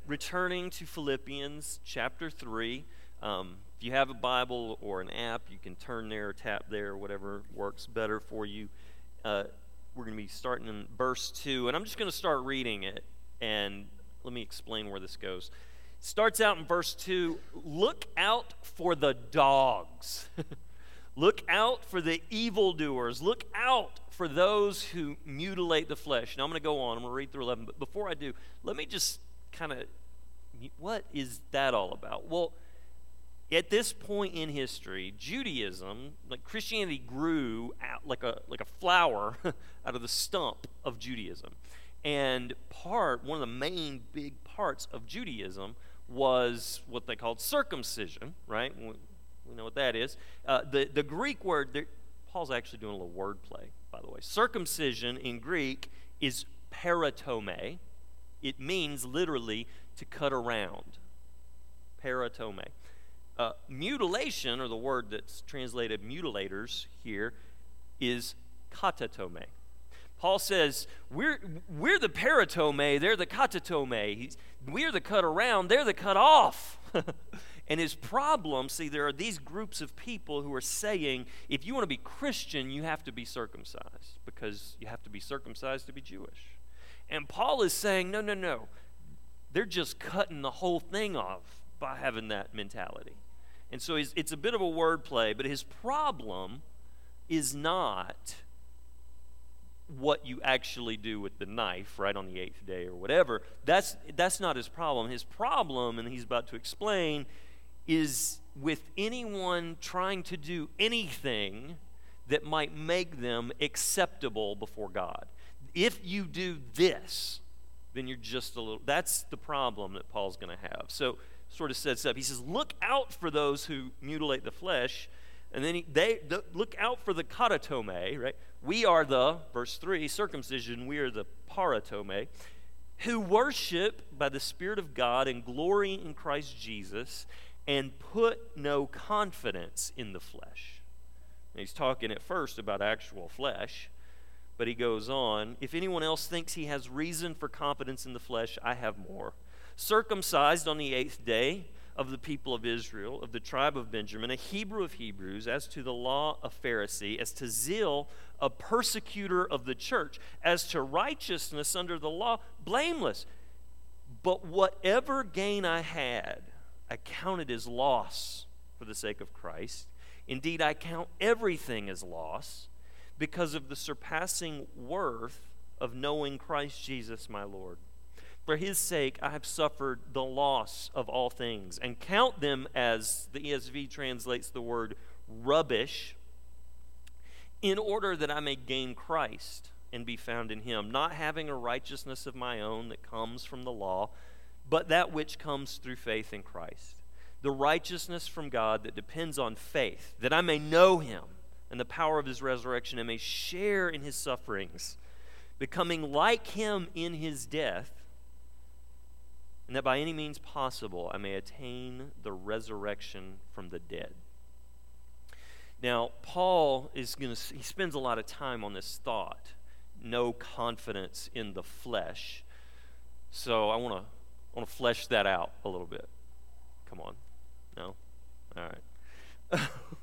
returning to Philippians chapter 3. If you have a Bible or an app, you can turn there or tap there, whatever works better for you. We're going to be starting in verse 2, and I'm just going to start reading it, and let me explain where this goes. It starts out in verse 2, look out for the dogs. Look out for the evildoers. Look out for those who mutilate the flesh. Now I'm going to go on. I'm going to read through 11. But before I do, let me just kind of, what is that all about? Well, at this point in history, Judaism, like Christianity, grew out like a flower out of the stump of Judaism. And one of the main big parts of Judaism was what they called circumcision, right? We know what that is. The Greek word, Paul's actually doing a little wordplay, by the way. Circumcision in Greek is peritome. It means literally to cut around. Peritome. Mutilation, or the word that's translated mutilators here, is katatome. Paul says, we're the peritome, they're the katatome. We're the cut around, they're the cut off. And his problem, see, there are these groups of people who are saying, if you want to be Christian, you have to be circumcised, because you have to be circumcised to be Jewish. And Paul is saying, no. They're just cutting the whole thing off by having that mentality. And so it's a bit of a wordplay, but his problem is not what you actually do with the knife, right, on the 8th day or whatever. That's not his problem. His problem, and he's about to explain, is with anyone trying to do anything that might make them acceptable before God. If you do this, then you're just a little, that's the problem that Paul's going to have. So sort of sets up. He says, look out for those who mutilate the flesh, and then look out for the katatome, right? We are the, verse 3, circumcision, we are the paratome, who worship by the Spirit of God and glory in Christ Jesus, and put no confidence in the flesh. And he's talking at first about actual flesh, but he goes on, if anyone else thinks he has reason for confidence in the flesh, I have more. Circumcised on the 8th day of the people of Israel, of the tribe of Benjamin, a Hebrew of Hebrews, as to the law, a Pharisee, as to zeal, a persecutor of the church, as to righteousness under the law, blameless. But whatever gain I had, I counted as loss for the sake of Christ. Indeed, I count everything as loss because of the surpassing worth of knowing Christ Jesus my Lord. For his sake, I have suffered the loss of all things, and count them, as the ESV translates the word, rubbish, in order that I may gain Christ and be found in him, not having a righteousness of my own that comes from the law, but that which comes through faith in Christ, the righteousness from God that depends on faith, that I may know him and the power of his resurrection, and may share in his sufferings, becoming like him in his death, and that by any means possible I may attain the resurrection from the dead. Now, Paul he spends a lot of time on this thought, no confidence in the flesh. So I want to flesh that out a little bit. Come on. No? All right.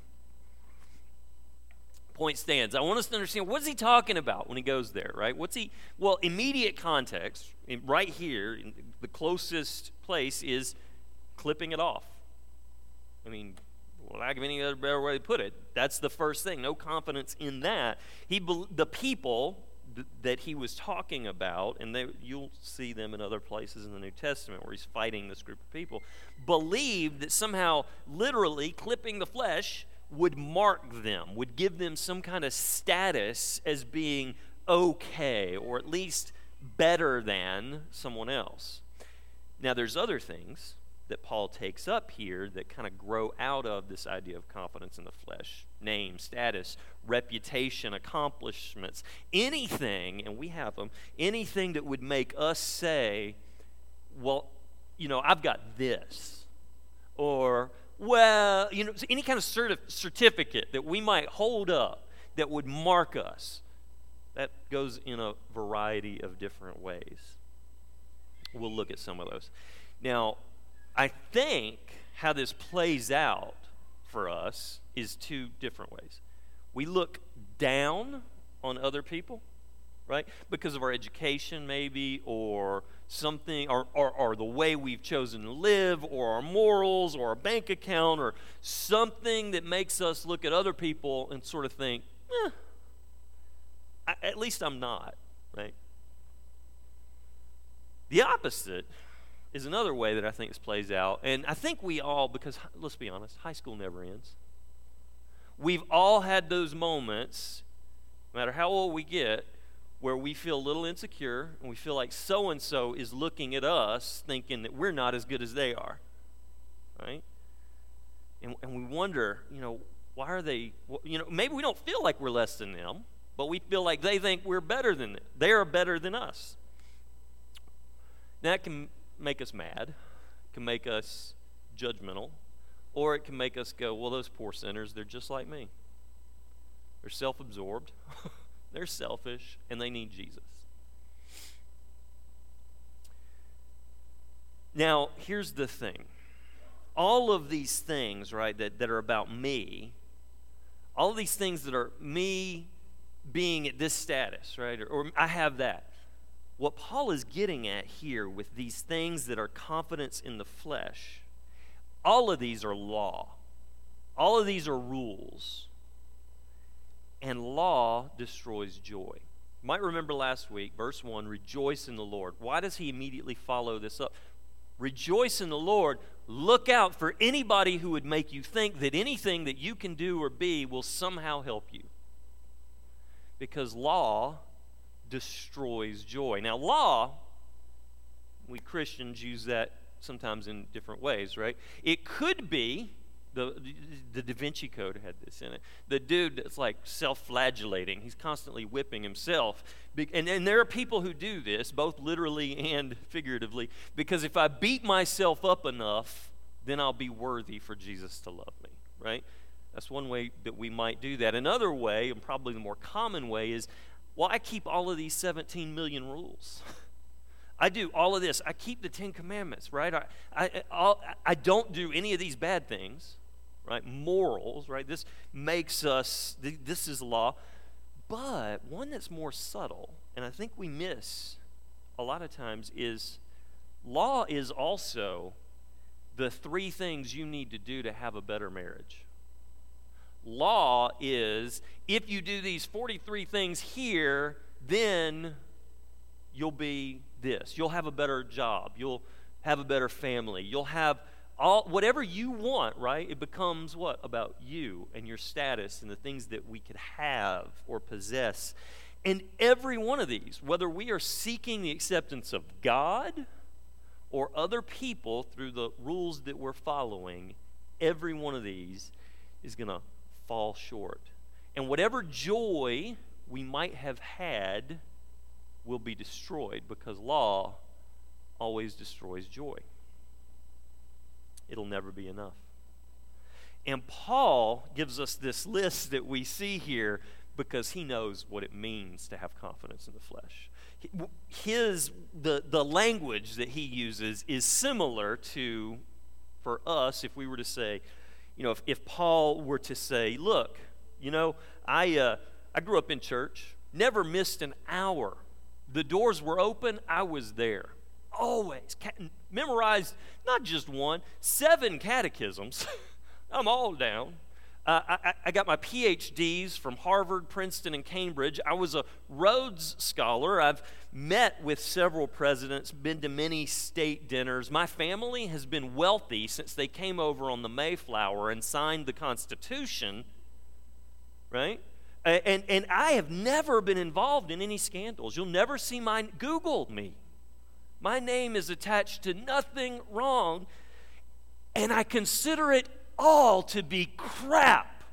Point stands. I want us to understand, what is he talking about when he goes there, right? Immediate context, right here, the closest place is clipping it off. I mean, lack of any other better way to put it, that's the first thing. No confidence in that. The people that he was talking about, and you'll see them in other places in the New Testament where he's fighting this group of people, believed that somehow, literally, clipping the flesh would mark them, would give them some kind of status as being okay, or at least better than someone else. Now, there's other things that Paul takes up here that kind of grow out of this idea of confidence in the flesh. Name, status, reputation, accomplishments, anything, and we have them, anything that would make us say, well, I've got this. Or, well, any kind of certificate that we might hold up that would mark us. That goes in a variety of different ways. We'll look at some of those. Now, I think how this plays out for us is two different ways. We look down on other people, right? Because of our education maybe, or something, or the way we've chosen to live, or our morals, or our bank account, or something that makes us look at other people and sort of think, at least I'm not, right? The opposite is another way that I think this plays out. And I think we all, because let's be honest, high school never ends. We've all had those moments, no matter how old we get, where we feel a little insecure and we feel like so-and-so is looking at us thinking that we're not as good as they are, right? And we wonder, why are they, maybe we don't feel like we're less than them, but we feel like they think we're better than them. They are better than us. That can make us mad, can make us judgmental, or it can make us go, well, those poor sinners, they're just like me. They're self-absorbed, they're selfish, and they need Jesus. Now, here's the thing. All of these things, right, that are about me, all of these things that are me being at this status, right, or I have that. What Paul is getting at here with these things that are confidence in the flesh, all of these are law. All of these are rules. And law destroys joy. You might remember last week, verse 1, rejoice in the Lord. Why does he immediately follow this up? Rejoice in the Lord. Look out for anybody who would make you think that anything that you can do or be will somehow help you. Because law destroys joy. Now, law, we Christians use that sometimes in different ways, right? It could be, the Da Vinci Code had this in it, the dude that's like self-flagellating. He's constantly whipping himself. And there are people who do this, both literally and figuratively, because if I beat myself up enough, then I'll be worthy for Jesus to love me, right? That's one way that we might do that. Another way, and probably the more common way, is, well, I keep all of these 17 million rules. I do all of this. I keep the 10 Commandments, right? I don't do any of these bad things, right? Morals, right? This makes us, this is law. But one that's more subtle, and I think we miss a lot of times, is law is also the 3 things you need to do to have a better marriage. Law is, if you do these 43 things here, then you'll be this. You'll have a better job. You'll have a better family. You'll have whatever you want, right? It becomes what? About you and your status and the things that we could have or possess. And every one of these, whether we are seeking the acceptance of God or other people through the rules that we're following, every one of these is going to fall short. And whatever joy we might have had will be destroyed, because law always destroys joy. It'll never be enough. And Paul gives us this list that we see here because he knows what it means to have confidence in the flesh. The language that he uses is similar to, for us, if we were to say, if Paul were to say, look, I grew up in church, never missed an hour. The doors were open, I was there. Always. Memorized not just 1, 7 catechisms. I'm all down. I got my PhDs from Harvard, Princeton, and Cambridge. I was a Rhodes Scholar. I've met with several presidents, been to many state dinners. My family has been wealthy since they came over on the Mayflower and signed the Constitution, right? And I have never been involved in any scandals. You'll never see mine. Google me. My name is attached to nothing wrong, and I consider it all to be crap.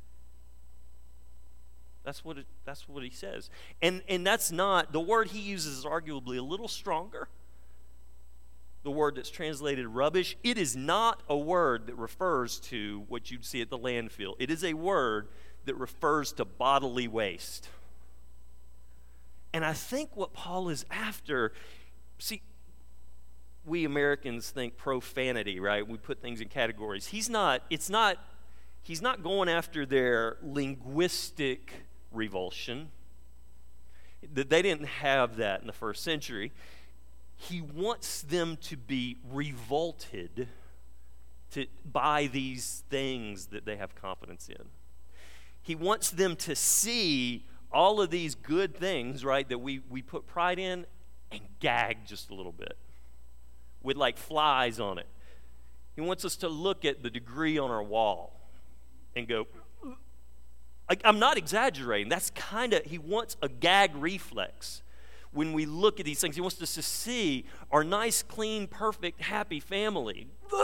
That's what he says. And that's not, the word he uses is arguably a little stronger. The word that's translated rubbish, it is not a word that refers to what you'd see at the landfill. It is a word that refers to bodily waste. And I think what Paul is after, see, we Americans think profanity, right? We put things in categories. He's not going after their linguistic revulsion. They didn't have that in the first century. He wants them to be revolted by these things that they have confidence in. He wants them to see all of these good things, right, that we put pride in, and gag just a little bit with like flies on it. He wants us to look at the degree on our wall and go, I'm not exaggerating. That's he wants a gag reflex. When we look at these things, he wants us to see our nice, clean, perfect, happy family.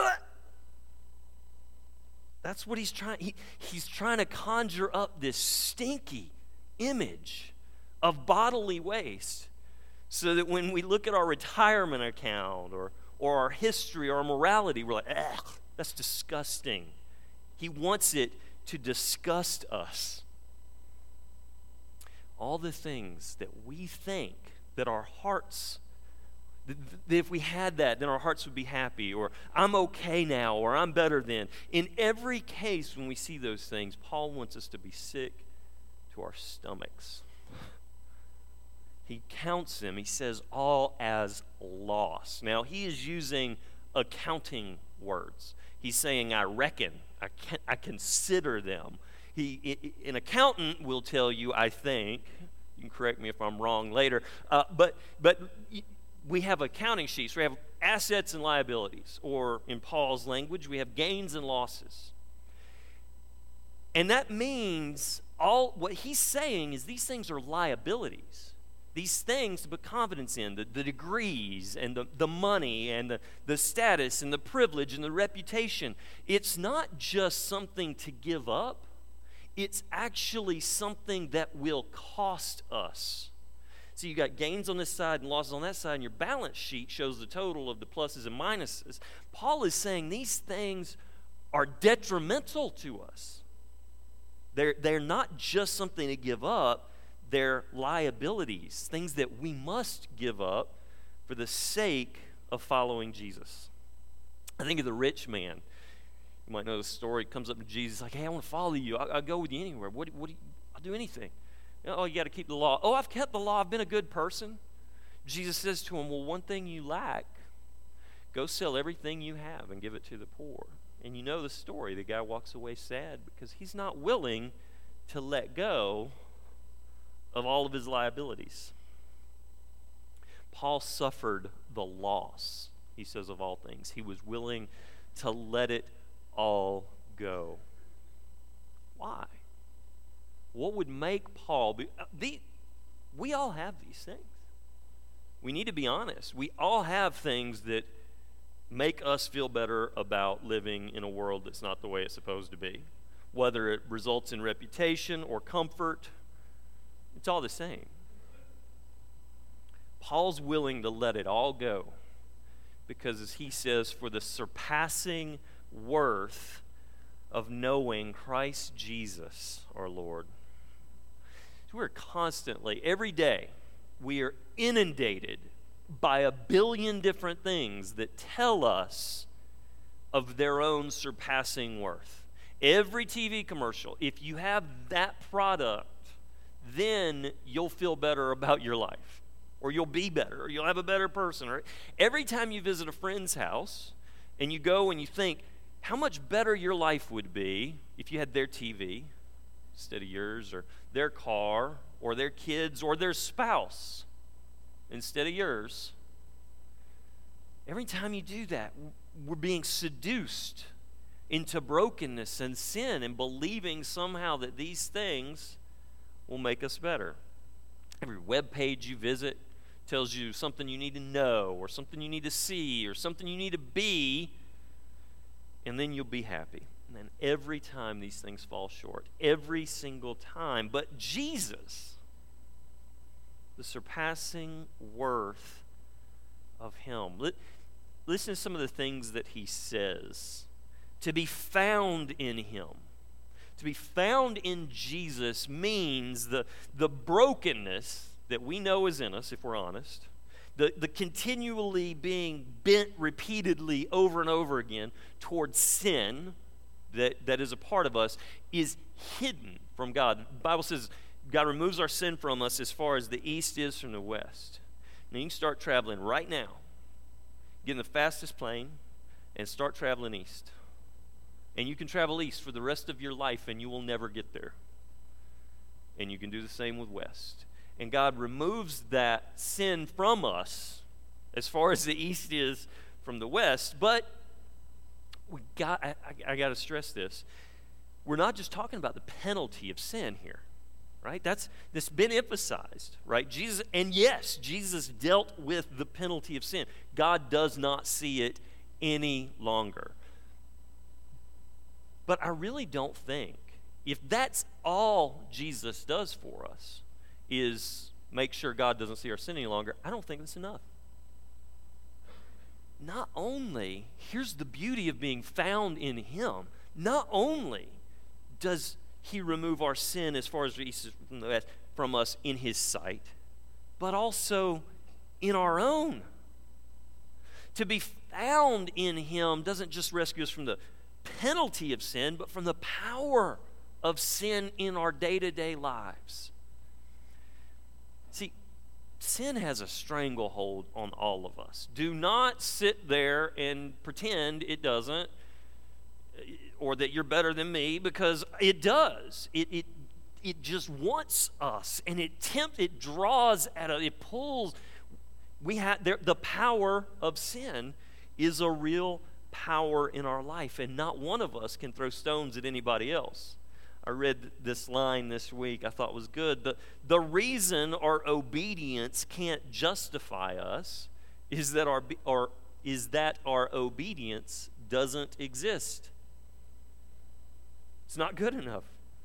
That's what he's trying. He's trying to conjure up this stinky image of bodily waste, so that when we look at our retirement account or our history or our morality, we're like, ugh, that's disgusting. He wants it to disgust us. All the things that we think that our hearts, that if we had that, then our hearts would be happy, or I'm okay now, or I'm better than. In every case, when we see those things, Paul wants us to be sick to our stomachs. He counts them, he says, all as loss. Now, he is using accounting words. He's saying, I reckon, I consider them. An accountant will tell you, I think, you can correct me if I'm wrong later, but we have accounting sheets. We have assets and liabilities, or in Paul's language, we have gains and losses. And that means what he's saying is these things are liabilities. These things to put confidence in, the degrees and the money and the status and the privilege and the reputation. It's not just something to give up. It's actually something that will cost us. So you got gains on this side and losses on that side, and your balance sheet shows the total of the pluses and minuses. Paul is saying these things are detrimental to us. They're not just something to give up. They're liabilities, things that we must give up for the sake of following Jesus. I think of the rich man. You might know the story. He comes up to Jesus like, hey, I want to follow you. I'll go with you anywhere. I'll do anything. Oh, you got to keep the law. Oh, I've kept the law. I've been a good person. Jesus says to him, well, one thing you lack, go sell everything you have and give it to the poor. And you know the story. The guy walks away sad because he's not willing to let go of all of his liabilities. Paul suffered the loss, he says, of all things. He was willing to let it all go. Why? What would make Paul be? We all have these things. We need to be honest. We all have things that make us feel better about living in a world that's not the way it's supposed to be. Whether it results in reputation or comfort, it's all the same. Paul's willing to let it all go because, as he says, for the surpassing worth of knowing Christ Jesus our Lord. So we're constantly, every day, we are inundated by a billion different things that tell us of their own surpassing worth. Every TV commercial, if you have that product, then you'll feel better about your life, or you'll be better, or you'll have a better person. Or every time you visit a friend's house and you go and you think how much better your life would be if you had their TV instead of yours, or their car, or their kids, or their spouse instead of yours. Every time you do that, we're being seduced into brokenness and sin and believing somehow that these things will make us better. Every web page you visit tells you something you need to know, or something you need to see, or something you need to be, and then you'll be happy. And then every time these things fall short, every single time. But Jesus, the surpassing worth of him. Listen to some of the things that he says. To be found in him. To be found in Jesus means the brokenness that we know is in us, if we're honest, the continually being bent repeatedly over and over again towards sin that is a part of us is hidden from God. The Bible says God removes our sin from us as far as the east is from the west. Now you can start traveling right now. Get in the fastest plane and start traveling east. And you can travel east for the rest of your life and you will never get there. And you can do the same with west. And God removes that sin from us as far as the east is from the west. But I got to stress this. We're not just talking about the penalty of sin here, right? That's been emphasized, right? Jesus dealt with the penalty of sin. God does not see it any longer. But I really don't think, if that's all Jesus does for us, is make sure God doesn't see our sin any longer, I don't think that's enough. Not only, here's the beauty of being found in Him, not only does He remove our sin as far as the east is from the west from us in His sight, but also in our own. To be found in Him doesn't just rescue us from the penalty of sin, but from the power of sin in our day-to-day lives. See, sin has a stranglehold on all of us. Do not sit there and pretend it doesn't, or that you're better than me, because it does. It just wants us, and it draws at us, it pulls. The power of sin is a real power in our life, and not one of us can throw stones at anybody else. I read this line this week I thought was good. The reason our obedience can't justify us is that our obedience doesn't exist. It's not good enough.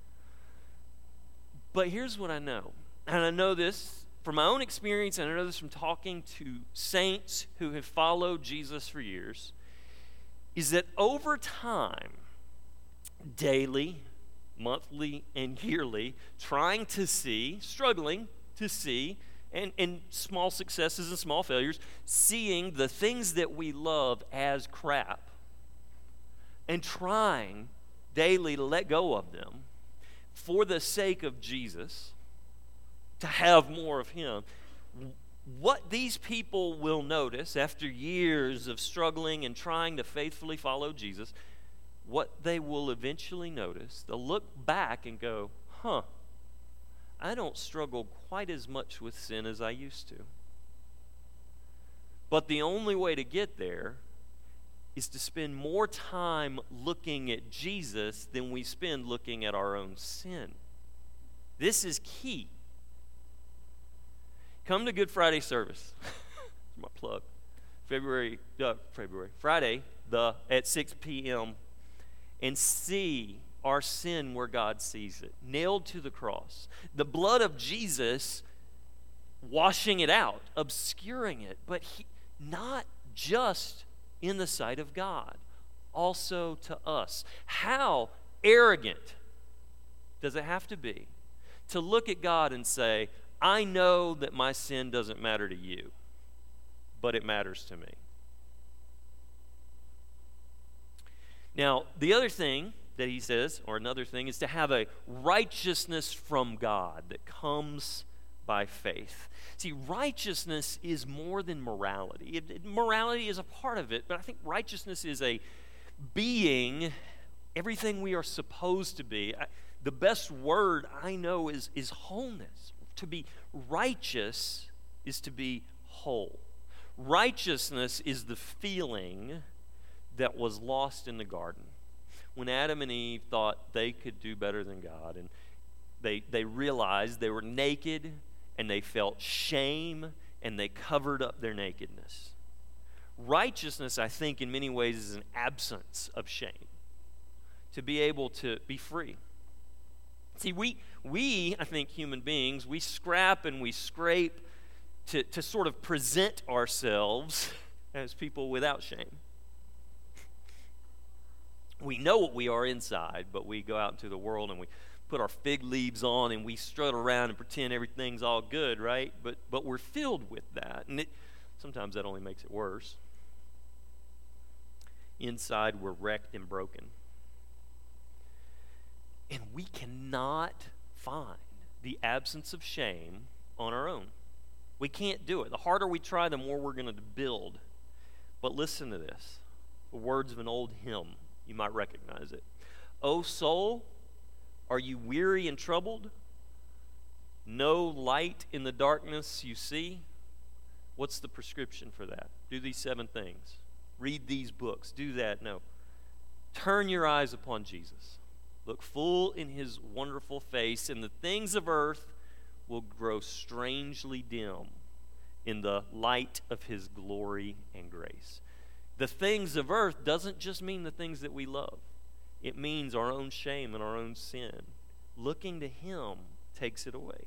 But here's what I know, and I know this from my own experience, and I know this from talking to saints who have followed Jesus for years, is that over time, daily, monthly, and yearly, struggling to see, and small successes and small failures, seeing the things that we love as crap, and trying daily to let go of them for the sake of Jesus, to have more of Him. What these people will notice after years of struggling and trying to faithfully follow Jesus, what they will eventually notice, they'll look back and go, I don't struggle quite as much with sin as I used to. But the only way to get there is to spend more time looking at Jesus than we spend looking at our own sin. This is key. Come to Good Friday service. That's my plug. Friday at 6 p.m. and see our sin where God sees it, nailed to the cross. The blood of Jesus washing it out, obscuring it, but not just in the sight of God, also to us. How arrogant does it have to be to look at God and say, I know that my sin doesn't matter to you, but it matters to me. Now, the other thing that he says, or another thing, is to have a righteousness from God that comes by faith. See, righteousness is more than morality. Morality is a part of it, but I think righteousness is a being, everything we are supposed to be. The best word I know is wholeness. To be righteous is to be whole. Righteousness is the feeling that was lost in the garden. When Adam and Eve thought they could do better than God, and they realized they were naked, and they felt shame, and they covered up their nakedness. Righteousness, I think, in many ways is an absence of shame. To be able to be free. See, we, I think, human beings, we scrap and we scrape to sort of present ourselves as people without shame. We know what we are inside, but we go out into the world and we put our fig leaves on and we strut around and pretend everything's all good, right? But we're filled with that. And Sometimes that only makes it worse. Inside, we're wrecked and broken. And we cannot find the absence of shame on our own. We can't do it. The harder we try, the more we're going to build. But listen to this. The words of an old hymn. You might recognize it. O soul, are you weary and troubled? No light in the darkness you see? What's the prescription for that? Do these 7 things. Read these books. Do that. No. Turn your eyes upon Jesus. Look full in his wonderful face, and the things of earth will grow strangely dim in the light of his glory and grace. The things of earth doesn't just mean the things that we love. It means our own shame and our own sin. Looking to him takes it away.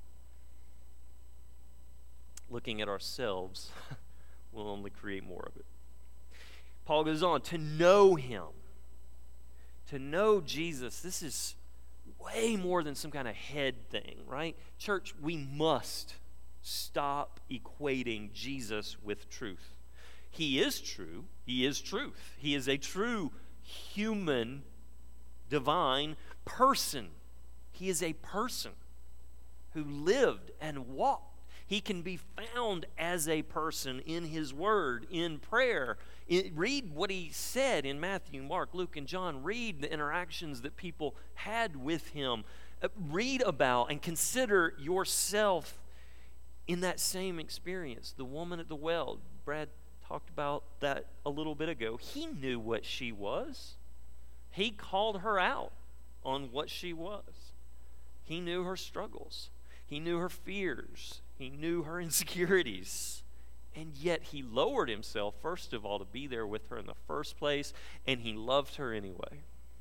Looking at ourselves will only create more of it. Paul goes on, to know him. To know Jesus, this is way more than some kind of head thing, right? Church, we must stop equating Jesus with truth. He is true. He is truth. He is a true human, divine person. He is a person who lived and walked. He can be found as a person in his word, in prayer. Read what he said in Matthew, Mark, Luke, and John. Read the interactions that people had with him. Read about and consider yourself in that same experience. The woman at the well, Brad talked about that a little bit ago. He knew what she was. He called her out on what she was. He knew her struggles. He knew her fears. He knew her insecurities. And yet he lowered himself, first of all, to be there with her in the first place, and he loved her anyway.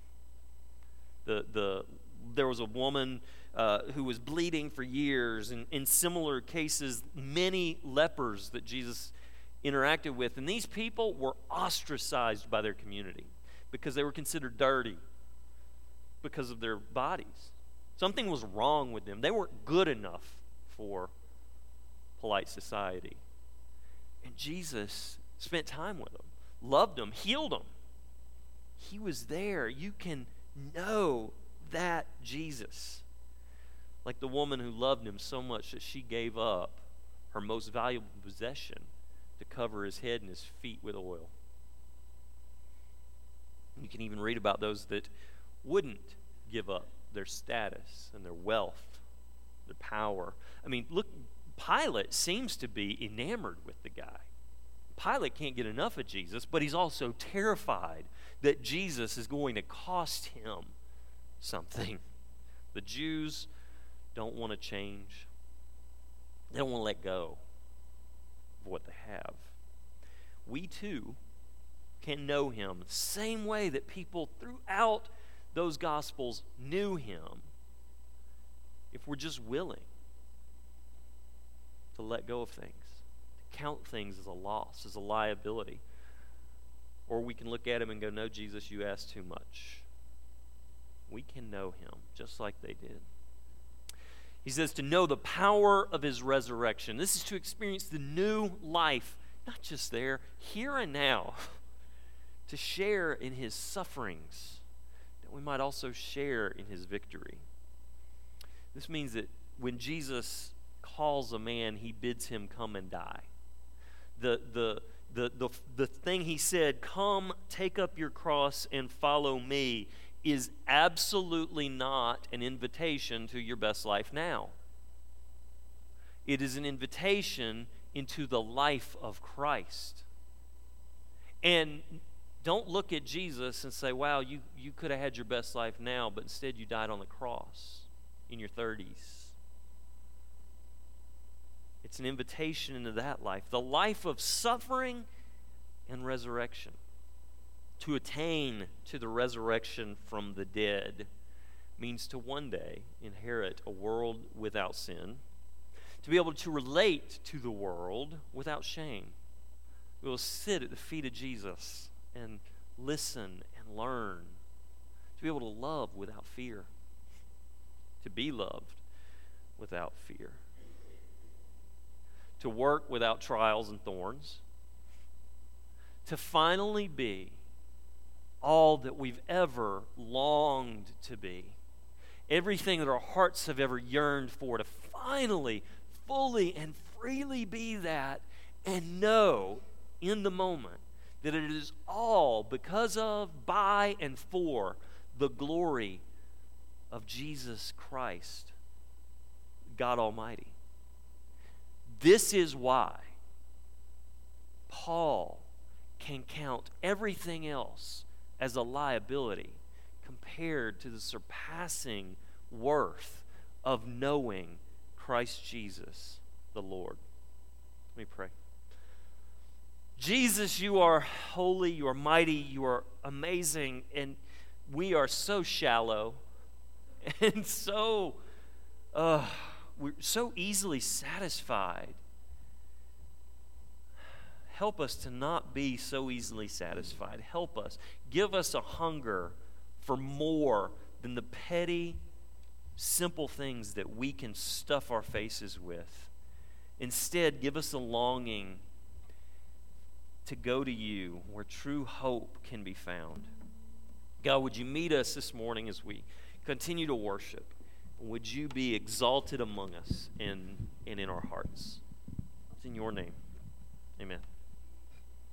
There was a woman who was bleeding for years, and in similar cases, many lepers that Jesus interacted with. And these people were ostracized by their community because they were considered dirty because of their bodies. Something was wrong with them. They weren't good enough for polite society. And Jesus spent time with them, loved them, healed them. He was there. You can know that Jesus. Like the woman who loved him so much that she gave up her most valuable possession to cover his head and his feet with oil. You can even read about those that wouldn't give up their status and their wealth, their power. I mean, look, Pilate seems to be enamored with the guy. Pilate can't get enough of Jesus, but he's also terrified that Jesus is going to cost him something. The Jews don't want to change. They don't want to let go of what they have. We too can know him the same way that people throughout those Gospels knew him, if we're just willing to let go of things, to count things as a loss, as a liability. Or we can look at him and go, no, Jesus, you asked too much. We can know him just like they did. He says to know the power of his resurrection. This is to experience the new life, not just there, here and now, to share in his sufferings, that we might also share in his victory. This means that when Jesus calls a man, he bids him come and die. The thing he said, come, take up your cross and follow me, is absolutely not an invitation to your best life now. It is an invitation into the life of Christ. And don't look at Jesus and say, wow, you could have had your best life now, but instead you died on the cross in your 30s. It's an invitation into that life, the life of suffering and resurrection. To attain to the resurrection from the dead means to one day inherit a world without sin, to be able to relate to the world without shame. We will sit at the feet of Jesus and listen and learn, to be able to love without fear, to be loved without fear. to work without trials and thorns, to finally be all that we've ever longed to be, everything that our hearts have ever yearned for, to finally, fully, and freely be that, and know in the moment that it is all because of, by, and for the glory of Jesus Christ, God Almighty. This is why Paul can count everything else as a liability compared to the surpassing worth of knowing Christ Jesus the Lord. Let me pray. Jesus, you are holy, you are mighty, you are amazing, and we are so shallow and we're so easily satisfied. Help us to not be so easily satisfied. Help us. Give us a hunger for more than the petty, simple things that we can stuff our faces with. Instead, give us a longing to go to you where true hope can be found. God, would you meet us this morning as we continue to worship? Would you be exalted among us and in our hearts? It's in your name. Amen.